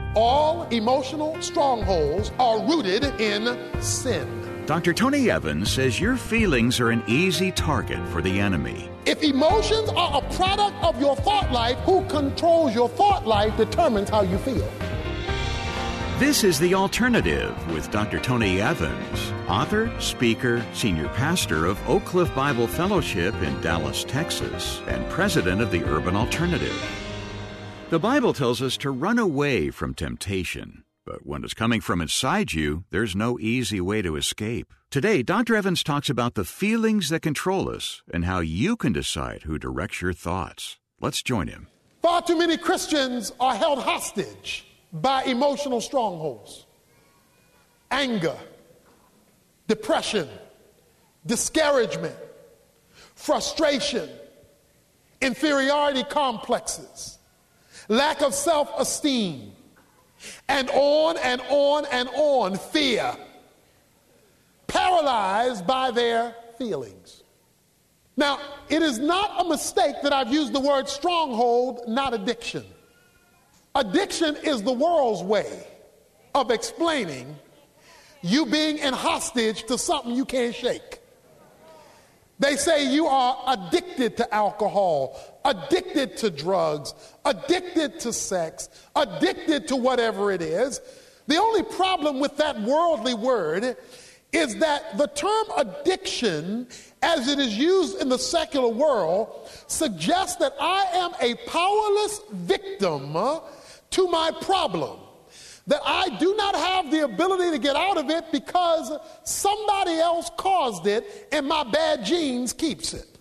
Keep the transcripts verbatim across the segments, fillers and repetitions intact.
All emotional strongholds are rooted in sin. Doctor Tony Evans says your feelings are an easy target for the enemy. If emotions are a product of your thought life, who controls your thought life determines how you feel. This is The Alternative with Doctor Tony Evans, author, speaker, senior pastor of Oak Cliff Bible Fellowship in Dallas, Texas, and president of the Urban Alternative. The Bible tells us to run away from temptation, but when it's coming from inside you, there's no easy way to escape. Today, Doctor Evans talks about the feelings that control us and how you can decide who directs your thoughts. Let's join him. Far too many Christians are held hostage by emotional strongholds. Anger, depression, discouragement, frustration, inferiority complexes, lack of self-esteem, and on and on and on, fear, paralyzed by their feelings. Now, it is not a mistake that I've used the word stronghold, not addiction. Addiction is the world's way of explaining you being in hostage to something you can't shake. They say you are addicted to alcohol, addicted to drugs, addicted to sex, addicted to whatever it is. The only problem with that worldly word is that the term addiction, as it is used in the secular world, suggests that I am a powerless victim to my problem, that I do not have the ability to get out of it because somebody else caused it and my bad genes keeps it.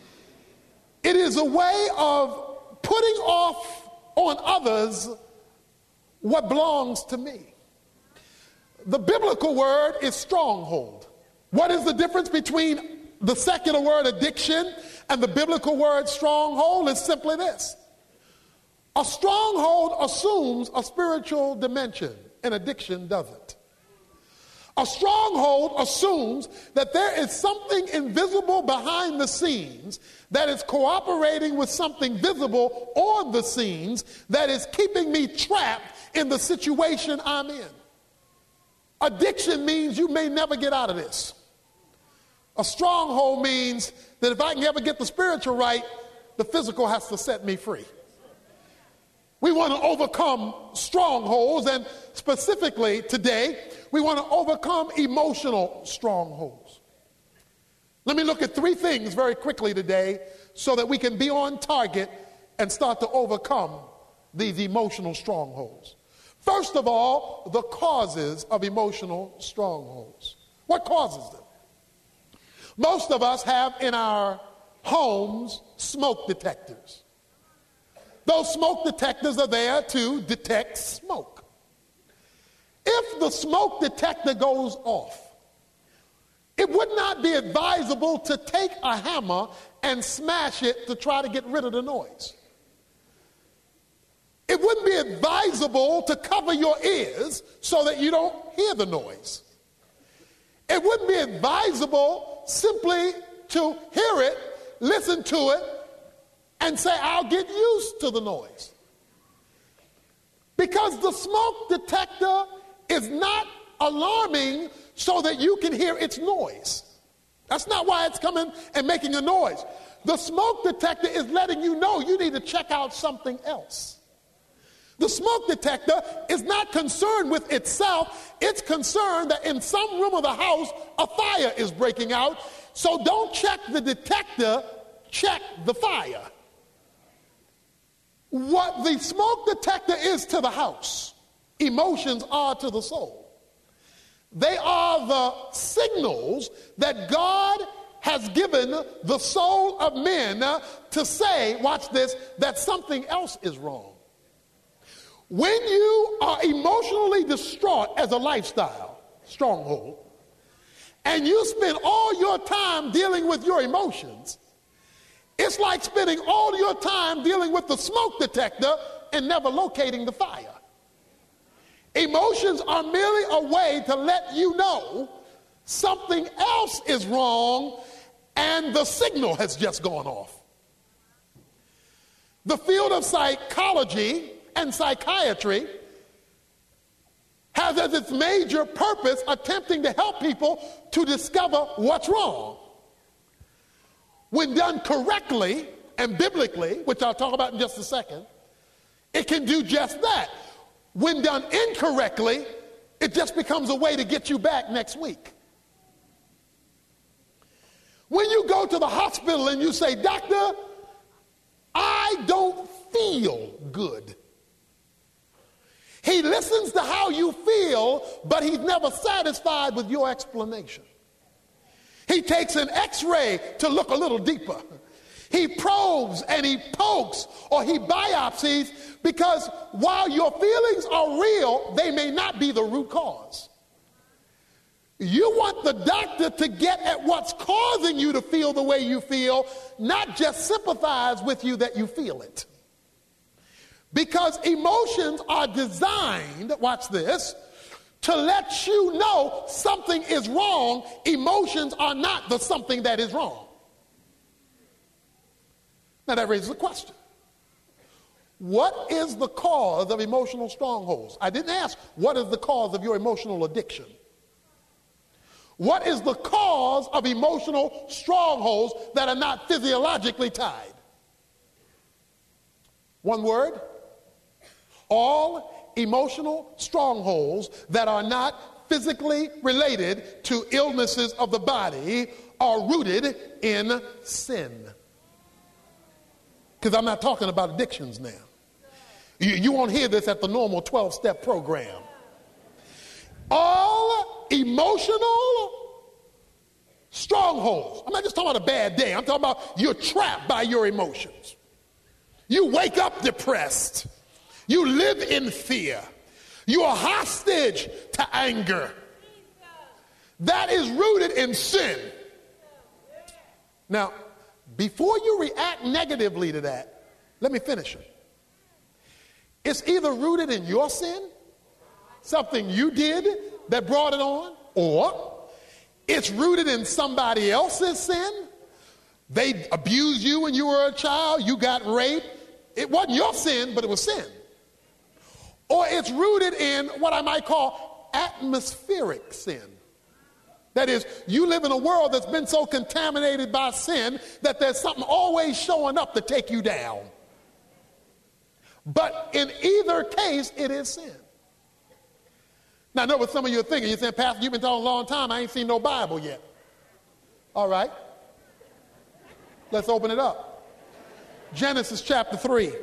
It is a way of putting off on others what belongs to me. The biblical word is stronghold. What is the difference between the secular word addiction and the biblical word stronghold? Is simply this. A stronghold assumes a spiritual dimension, and addiction doesn't. A stronghold assumes that there is something invisible behind the scenes that is cooperating with something visible on the scenes that is keeping me trapped in the situation I'm in. Addiction means you may never get out of this. A stronghold means that if I can ever get the spiritual right, the physical has to set me free. We want to overcome strongholds, and specifically today, we want to overcome emotional strongholds. Let me look at three things very quickly today so that we can be on target and start to overcome these emotional strongholds. First of all, the causes of emotional strongholds. What causes them? Most of us have in our homes smoke detectors. Those smoke detectors are there to detect smoke. If the smoke detector goes off, it would not be advisable to take a hammer and smash it to try to get rid of the noise. It wouldn't be advisable to cover your ears so that you don't hear the noise. It wouldn't be advisable simply to hear it, listen to it, and say, I'll get used to the noise. Because the smoke detector is not alarming so that you can hear its noise. That's not why it's coming and making a noise. The smoke detector is letting you know you need to check out something else. The smoke detector is not concerned with itself. It's concerned that in some room of the house, a fire is breaking out. So don't check the detector, check the fire. What the smoke detector is to the house, emotions are to the soul. They are the signals that God has given the soul of men to say, watch this, that something else is wrong. When you are emotionally distraught as a lifestyle, stronghold, and you spend all your time dealing with your emotions, it's like spending all your time dealing with the smoke detector and never locating the fire. Emotions are merely a way to let you know something else is wrong and the signal has just gone off. The field of psychology and psychiatry has as its major purpose attempting to help people to discover what's wrong. When done correctly and biblically, which I'll talk about in just a second, it can do just that. When done incorrectly, it just becomes a way to get you back next week. When you go to the hospital and you say, "Doctor, I don't feel good," he listens to how you feel, but he's never satisfied with your explanation. He takes an x-ray to look a little deeper. He probes and he pokes or he biopsies, because while your feelings are real, they may not be the root cause. You want the doctor to get at what's causing you to feel the way you feel, not just sympathize with you that you feel it. Because emotions are designed, watch this, to let you know something is wrong. Emotions are not the something that is wrong. Now that raises a question. What is the cause of emotional strongholds? I didn't ask, what is the cause of your emotional addiction? What is the cause of emotional strongholds that are not physiologically tied? One word: all emotional strongholds that are not physically related to illnesses of the body are rooted in sin. Because I'm not talking about addictions now. You, you won't hear this at the normal twelve-step program. All emotional strongholds. I'm not just talking about a bad day. I'm talking about you're trapped by your emotions. You wake up depressed. You live in fear. You are hostage to anger. That is rooted in sin. Now, before you react negatively to that, let me finish it. It's either rooted in your sin, something you did that brought it on, or it's rooted in somebody else's sin. They abused you when you were a child, you got raped. It wasn't your sin, but it was sin. Or it's rooted in what I might call atmospheric sin. That is, you live in a world that's been so contaminated by sin that there's something always showing up to take you down. But in either case, it is sin. Now, I know what some of you are thinking. You're saying, "Pastor, you've been talking a long time. I ain't seen no Bible yet." All right. Let's open it up. Genesis chapter three.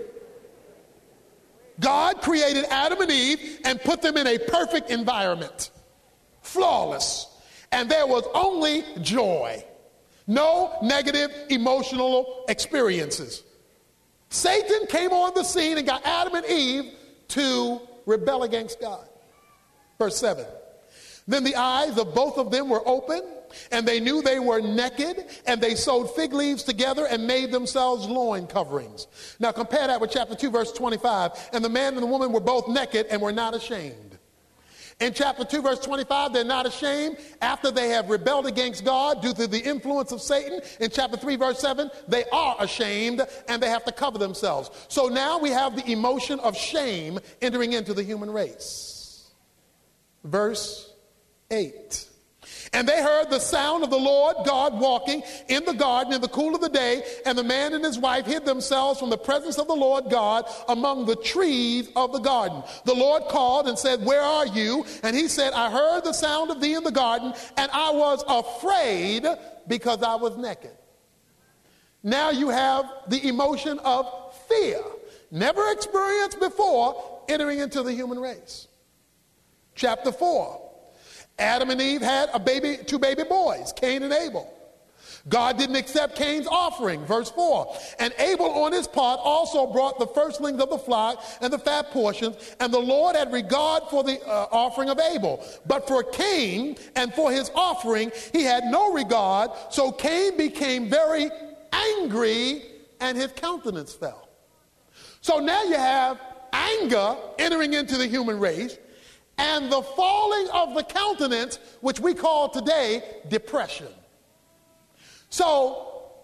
God created Adam and Eve and put them in a perfect environment. Flawless. And there was only joy. No negative emotional experiences. Satan came on the scene and got Adam and Eve to rebel against God. Verse seven. Then the eyes of both of them were open, and they knew they were naked, and they sewed fig leaves together and made themselves loin coverings. Now compare that with chapter two, verse twenty-five. And the man and the woman were both naked and were not ashamed. In chapter two, verse twenty-five, they're not ashamed after they have rebelled against God due to the influence of Satan. In chapter three, verse seven, they are ashamed and they have to cover themselves. So now we have the emotion of shame entering into the human race. Verse eight. And they heard the sound of the Lord God walking in the garden in the cool of the day, and the man and his wife hid themselves from the presence of the Lord God among the trees of the garden. The Lord called and said, "Where are you?" And he said, "I heard the sound of thee in the garden, and I was afraid because I was naked." Now you have the emotion of fear, never experienced before, entering into the human race. Chapter four. Adam and Eve had a baby, two baby boys, Cain and Abel. God didn't accept Cain's offering, verse four. And Abel on his part also brought the firstlings of the flock and the fat portions, and the Lord had regard for the uh, offering of Abel. But for Cain and for his offering he had no regard, so Cain became very angry and his countenance fell. So now you have anger entering into the human race, and the falling of the countenance, which we call today depression. So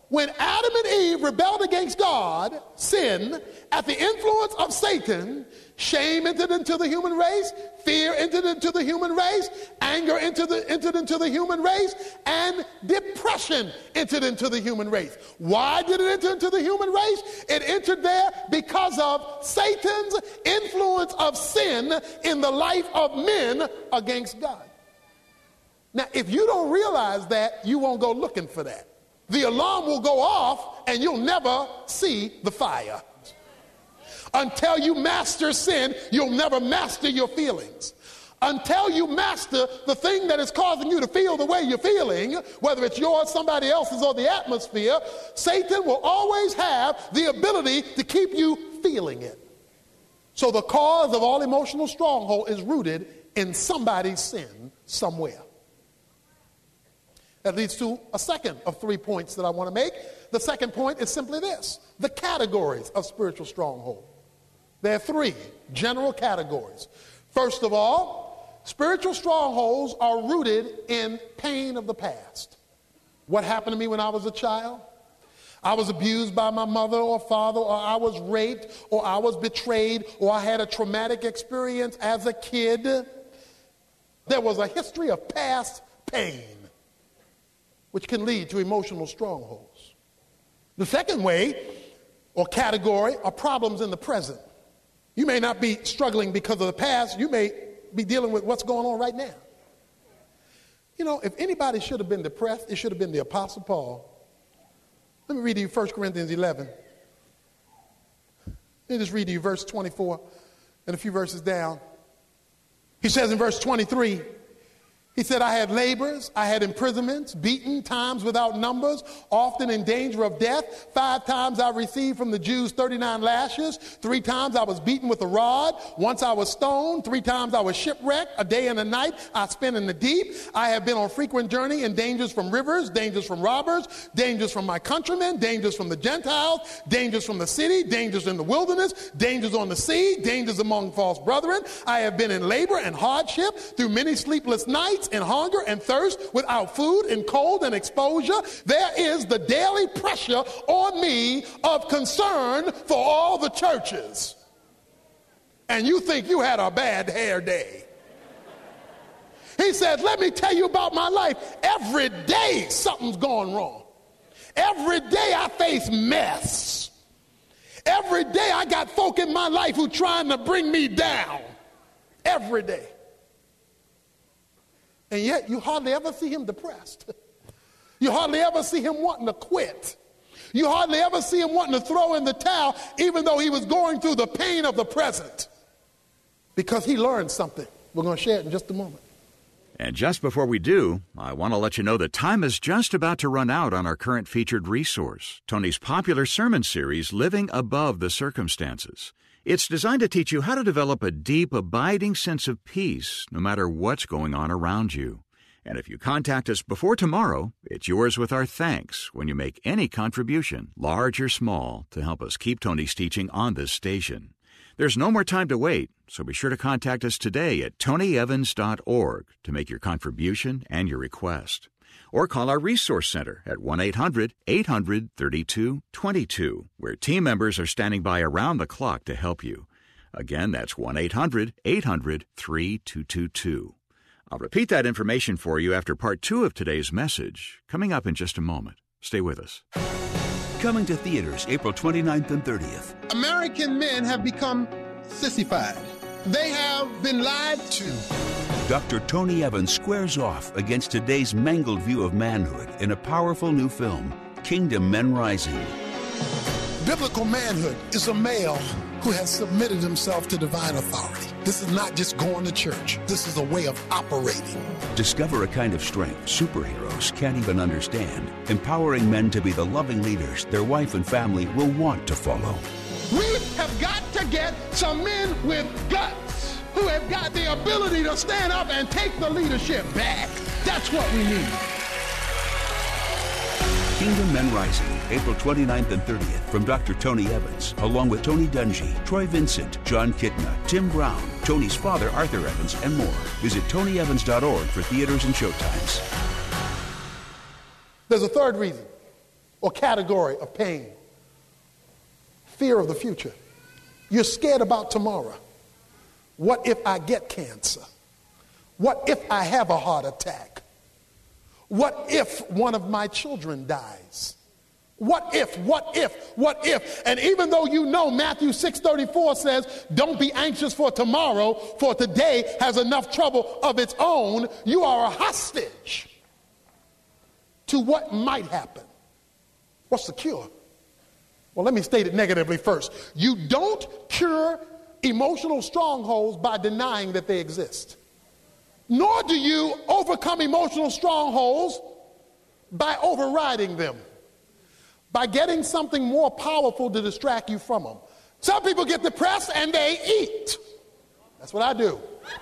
when Adam and Eve rebelled against God, sin, at the influence of Satan, shame entered into the human race, fear entered into the human race, anger entered, the, entered into the human race, and depression entered into the human race. Why did it enter into the human race? It entered there because of Satan's influence of sin in the life of men against God. Now, if you don't realize that, you won't go looking for that. The alarm will go off and you'll never see the fire. Until you master sin, you'll never master your feelings. Until you master the thing that is causing you to feel the way you're feeling, whether it's yours, somebody else's, or the atmosphere, Satan will always have the ability to keep you feeling it. So the cause of all emotional stronghold is rooted in somebody's sin somewhere. That leads to a second of three points that I want to make. The second point is simply this: the categories of spiritual stronghold. There are three general categories. First of all, spiritual strongholds are rooted in pain of the past. What happened to me when I was a child? I was abused by my mother or father, or I was raped, or I was betrayed, or I had a traumatic experience as a kid. There was a history of past pain, which can lead to emotional strongholds. The second way or category are problems in the present. You may not be struggling because of the past. You may be dealing with what's going on right now. You know, if anybody should have been depressed, it should have been the Apostle Paul. Let me read to you First Corinthians eleven. Let me just read to you verse twenty-four and a few verses down. He says in verse twenty-three, he said, I had labors, I had imprisonments, beaten, times without numbers, often in danger of death. Five times I received from the Jews thirty-nine lashes. Three times I was beaten with a rod. Once I was stoned. Three times I was shipwrecked. A day and a night I spent in the deep. I have been on frequent journey in dangers from rivers, dangers from robbers, dangers from my countrymen, dangers from the Gentiles, dangers from the city, dangers in the wilderness, dangers on the sea, dangers among false brethren. I have been in labor and hardship through many sleepless nights, in hunger and thirst, without food, in cold and exposure. There is the daily pressure on me of concern for all the churches. And you think you had a bad hair day. He says, let me tell you about my life. Every day something's going wrong. Every day I face mess. Every day I got folk in my life who trying to bring me down. Every day. And yet you hardly ever see him depressed. You hardly ever see him wanting to quit. You hardly ever see him wanting to throw in the towel, even though he was going through the pain of the present. Because he learned something. We're going to share it in just a moment. And just before we do, I want to let you know that time is just about to run out on our current featured resource, Tony's popular sermon series, Living Above the Circumstances. It's designed to teach you how to develop a deep, abiding sense of peace no matter what's going on around you. And if you contact us before tomorrow, it's yours with our thanks when you make any contribution, large or small, to help us keep Tony's teaching on this station. There's no more time to wait, so be sure to contact us today at tony evans dot org to make your contribution and your request. Or call our Resource Center at one eight hundred eight hundred thirty-two twenty-two, where team members are standing by around the clock to help you. Again, that's one eight hundred eight hundred thirty-two twenty-two. I'll repeat that information for you after part two of today's message, coming up in just a moment. Stay with us. Coming to theaters April twenty-ninth and thirtieth. American men have become sissified. They have been lied to. Doctor Tony Evans squares off against today's mangled view of manhood in a powerful new film, Kingdom Men Rising. Biblical manhood is a male who has submitted himself to divine authority. This is not just going to church. This is a way of operating. Discover a kind of strength superheroes can't even understand, empowering men to be the loving leaders their wife and family will want to follow. We have got to get some men with guts who have got the ability to stand up and take the leadership back. That's what we need. Kingdom Men Rising, April twenty-ninth and thirtieth, from Doctor Tony Evans, along with Tony Dungy, Troy Vincent, John Kitna, Tim Brown, Tony's father Arthur Evans, and more. Visit tony evans dot org for theaters and showtimes. There's a third reason, or category of pain. Fear of the future. You're scared about tomorrow. What if I get cancer? What if I have a heart attack? What if one of my children dies? What if, what if, what if? And even though you know Matthew six thirty-four says, don't be anxious for tomorrow, for today has enough trouble of its own, you are a hostage to what might happen. What's the cure? Well, let me state it negatively first. You don't cure emotional strongholds by denying that they exist. Nor do you overcome emotional strongholds by overriding them, by getting something more powerful to distract you from them. Some people get depressed and they eat. That's what I do.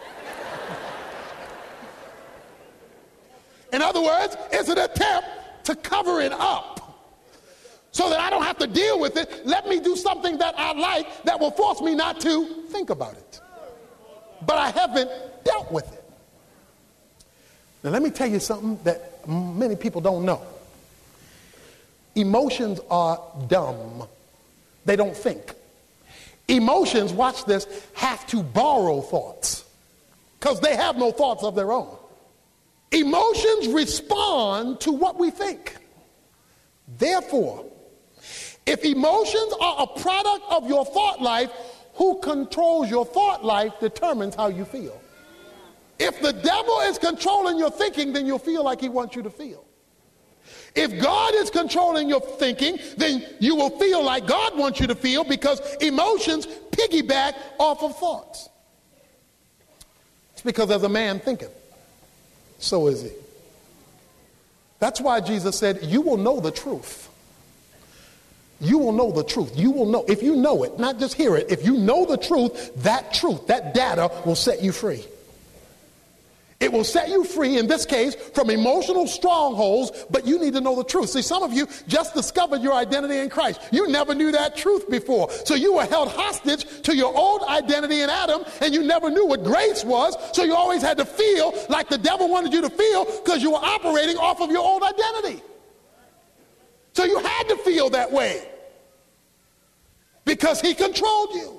In other words, it's an attempt to cover it up so that I don't have to deal with it. Let me do something that I like that will force me not to think about it. But I haven't dealt with it. Now let me tell you something that many people don't know. Emotions are dumb. They don't think. Emotions, watch this, have to borrow thoughts because they have no thoughts of their own. Emotions respond to what we think. Therefore, if emotions are a product of your thought life, who controls your thought life determines how you feel. If the devil is controlling your thinking, then you'll feel like he wants you to feel. If God is controlling your thinking, then you will feel like God wants you to feel because emotions piggyback off of thoughts. It's because as a man thinketh, so is he. That's why Jesus said, you will know the truth. You will know the truth. You will know. If you know it, not just hear it, if you know the truth, that truth, that data will set you free. It will set you free, in this case, from emotional strongholds, but you need to know the truth. See, some of you just discovered your identity in Christ. You never knew that truth before. So you were held hostage to your old identity in Adam, and you never knew what grace was, so you always had to feel like the devil wanted you to feel because you were operating off of your old identity. So you had to feel that way because he controlled you.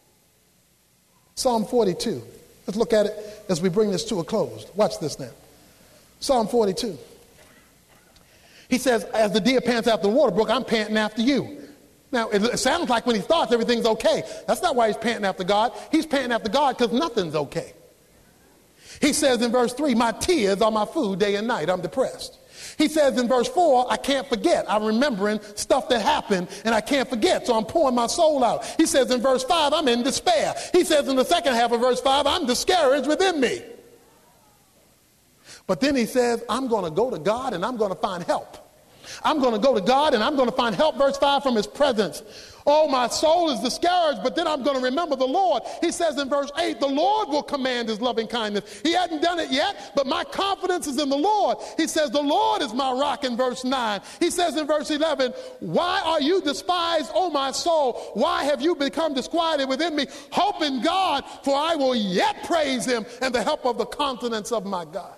Psalm forty-two. Let's look at it as we bring this to a close. Watch this now. Psalm forty-two. He says, as the deer pants after the water brook, I'm panting after you. Now, it sounds like when he thoughts everything's okay. That's not why he's panting after God. He's panting after God because nothing's okay. He says in verse three, my tears are my food day and night. I'm depressed. He says in verse four, I can't forget. I'm remembering stuff that happened and I can't forget, so I'm pouring my soul out. He says in verse five, I'm in despair. He says in the second half of verse five, I'm discouraged within me. But then he says, I'm going to go to God and I'm going to find help. I'm going to go to God and I'm going to find help, verse five, from his presence. Oh, my soul is discouraged, but then I'm going to remember the Lord. He says in verse eight, the Lord will command his loving kindness. He hadn't done it yet, but my confidence is in the Lord. He says, the Lord is my rock in verse nine. He says in verse eleven, why are you despised, O my soul? Why have you become disquieted within me? Hope in God, for I will yet praise him and the help of the countenance of my God.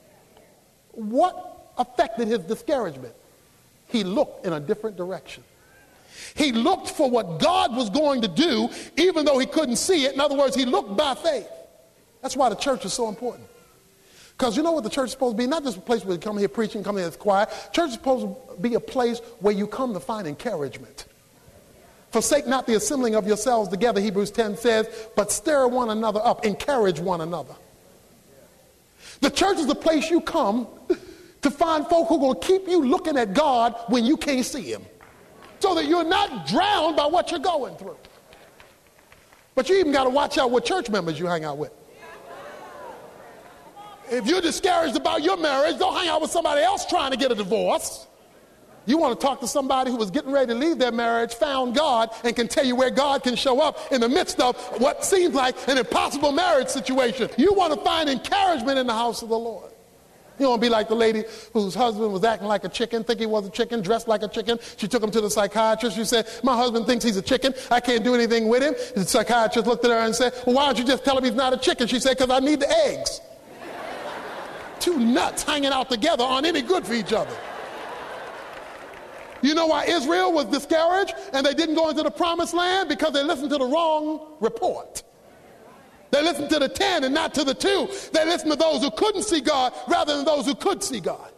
What affected his discouragement? He looked in a different direction. He looked for what God was going to do, even though he couldn't see it. In other words, he looked by faith. That's why the church is so important. Because you know what the church is supposed to be? Not just a place where you come here preaching, come here as choir. Church is supposed to be a place where you come to find encouragement. Forsake not the assembling of yourselves together, Hebrews ten says, but stir one another up, encourage one another. The church is the place you come to find folk who are going to keep you looking at God when you can't see him, so that you're not drowned by what you're going through. But you even got to watch out what church members you hang out with. If you're discouraged about your marriage, don't hang out with somebody else trying to get a divorce. You want to talk to somebody who was getting ready to leave their marriage, found God, and can tell you where God can show up in the midst of what seems like an impossible marriage situation. You want to find encouragement in the house of the Lord. You don't want to be like the lady whose husband was acting like a chicken, think he was a chicken, dressed like a chicken. She took him to the psychiatrist. She said, my husband thinks he's a chicken. I can't do anything with him. The psychiatrist looked at her and said, well, why don't you just tell him he's not a chicken? She said, because I need the eggs. Two nuts hanging out together aren't any good for each other. You know why Israel was discouraged and they didn't go into the promised land? Because they listened to the wrong report. They listened to the ten and not to the two. They listened to those who couldn't see God rather than those who could see God.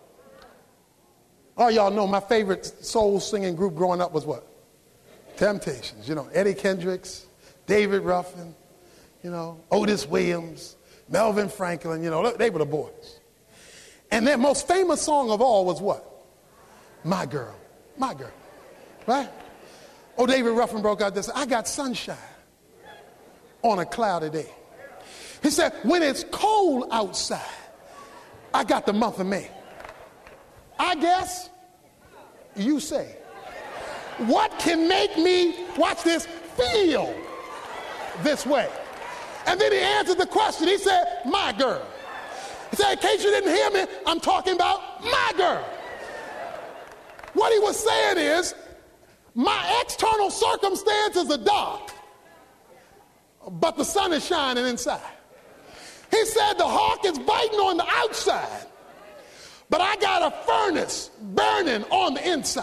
Oh, y'all know my favorite soul singing group growing up was what? Temptations. You know, Eddie Kendricks, David Ruffin, you know, Otis Williams, Melvin Franklin, you know, they were the boys. And their most famous song of all was what? My Girl. My Girl. Right? Oh, David Ruffin broke out this. I got sunshine on a cloudy day. He said, when it's cold outside, I got the month of May. I guess you say, what can make me, watch this, feel this way? And then he answered the question. He said, my girl. He said, in case you didn't hear me, I'm talking about my girl. What he was saying is, my external circumstances are dark, but the sun is shining inside. He said the hawk is biting on the outside, but I got a furnace burning on the inside.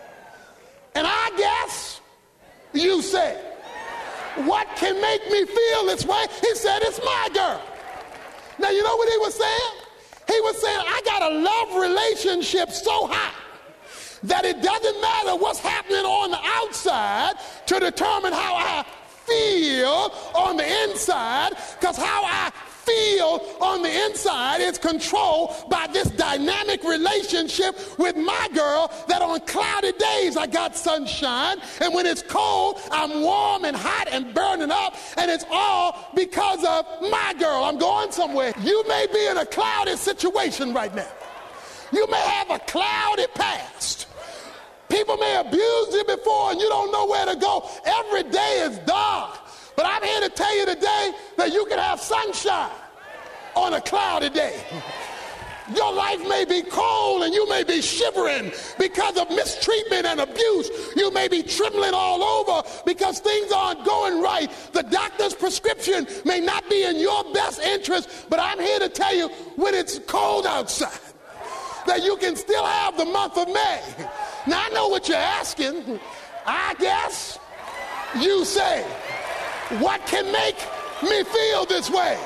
And I guess you say, what can make me feel this way? He said, it's my girl. Now, you know what he was saying? He was saying, I got a love relationship so high that it doesn't matter what's happening on the outside to determine how I feel on the inside, because how I feel on the inside is controlled by this dynamic relationship with my girl, that on cloudy days I got sunshine, and when it's cold I'm warm and hot and burning up, and it's all because of my girl. I'm going somewhere. You may be in a cloudy situation right now. You may have a cloudy past. People may abuse you before and you don't know where to go. Every day is dark. But I'm here to tell you today that you can have sunshine on a cloudy day. Your life may be cold and you may be shivering because of mistreatment and abuse. You may be trembling all over because things aren't going right. The doctor's prescription may not be in your best interest, but I'm here to tell you, when it's cold outside, that you can still have the month of May. Now, I know what you're asking. I guess you say, what can make me feel this way?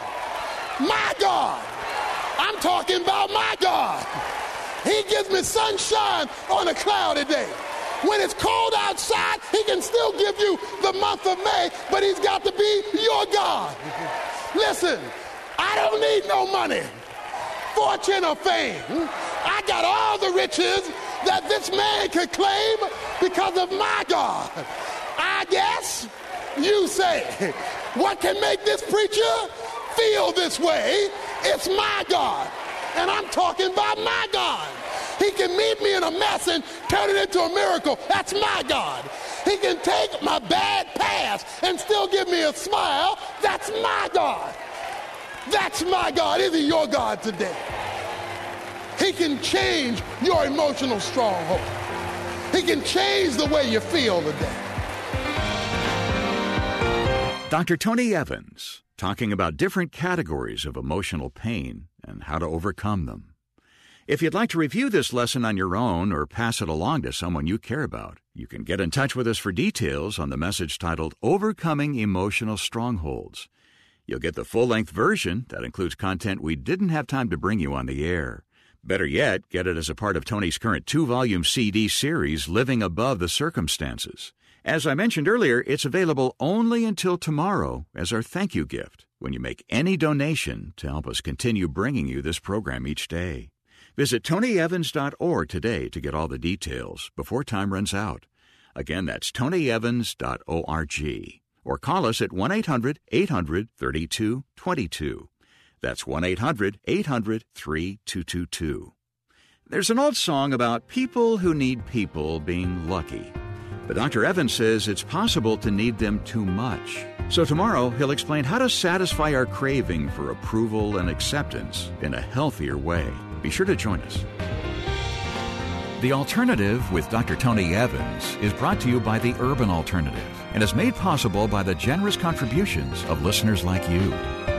My God. I'm talking about my God. He gives me sunshine on a cloudy day. When it's cold outside, he can still give you the month of May, but he's got to be your God. Listen, I don't need no money, fortune, or fame. I got all the riches that this man could claim because of my God. I guess you say, what can make this preacher feel this way? It's my God. And I'm talking about my God. He can meet me in a mess and turn it into a miracle. That's my God. He can take my bad past and still give me a smile. That's my God. That's my God. Is he your God today? He can change your emotional stronghold. He can change the way you feel today. Doctor Tony Evans, talking about different categories of emotional pain and how to overcome them. If you'd like to review this lesson on your own or pass it along to someone you care about, you can get in touch with us for details on the message titled Overcoming Emotional Strongholds. You'll get the full-length version that includes content we didn't have time to bring you on the air. Better yet, get it as a part of Tony's current two-volume C D series, Living Above the Circumstances. As I mentioned earlier, it's available only until tomorrow as our thank you gift when you make any donation to help us continue bringing you this program each day. Visit tony evans dot org today to get all the details before time runs out. Again, that's tony evans dot org. Or call us at one eight hundred eight hundred thirty-two twenty-two. That's one eight hundred eight hundred thirty-two twenty-two. There's an old song about people who need people being lucky. But Doctor Evans says it's possible to need them too much. So tomorrow, he'll explain how to satisfy our craving for approval and acceptance in a healthier way. Be sure to join us. The Alternative with Doctor Tony Evans is brought to you by the Urban Alternative and is made possible by the generous contributions of listeners like you.